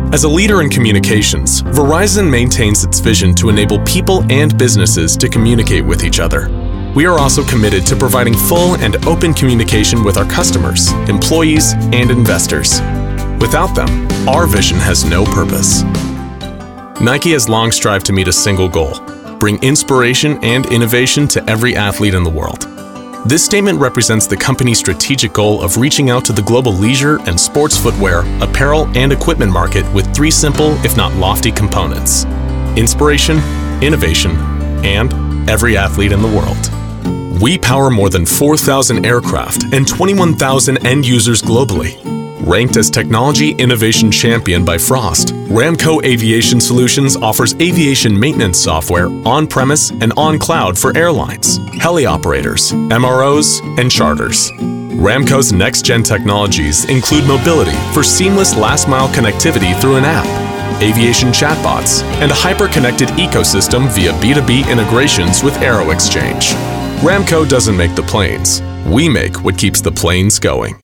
As a leader in communications, Verizon maintains its vision to enable people and businesses to communicate with each other. We are also committed to providing full and open communication with our customers, employees, and investors. Without them, our vision has no purpose. Nike has long strived to meet a single goal: bring inspiration and innovation to every athlete in the world. This statement represents the company's strategic goal of reaching out to the global leisure and sports footwear, apparel, and equipment market with three simple, if not lofty, components: inspiration, innovation, and every athlete in the world. We power more than 4,000 aircraft and 21,000 end users globally. Ranked as Technology Innovation Champion by Frost, Ramco Aviation Solutions offers aviation maintenance software on-premise and on-cloud for airlines, heli operators, MROs, and charters. Ramco's next-gen technologies include mobility for seamless last-mile connectivity through an app, aviation chatbots, and a hyper-connected ecosystem via B2B integrations with Aero Exchange. Ramco doesn't make the planes. We make what keeps the planes going.